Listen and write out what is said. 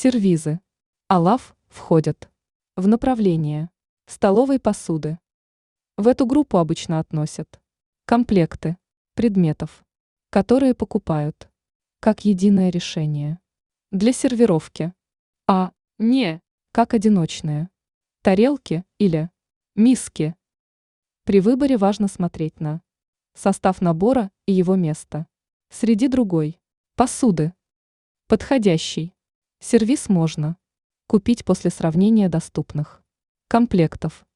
Сервизы. Алаф входят в направление столовой посуды. В эту группу обычно относят комплекты предметов, которые покупают как единое решение для сервировки, а не как одиночные тарелки или миски. При выборе важно смотреть на состав набора и его место среди другой посуды. Подходящий сервиз можно купить после сравнения доступных комплектов.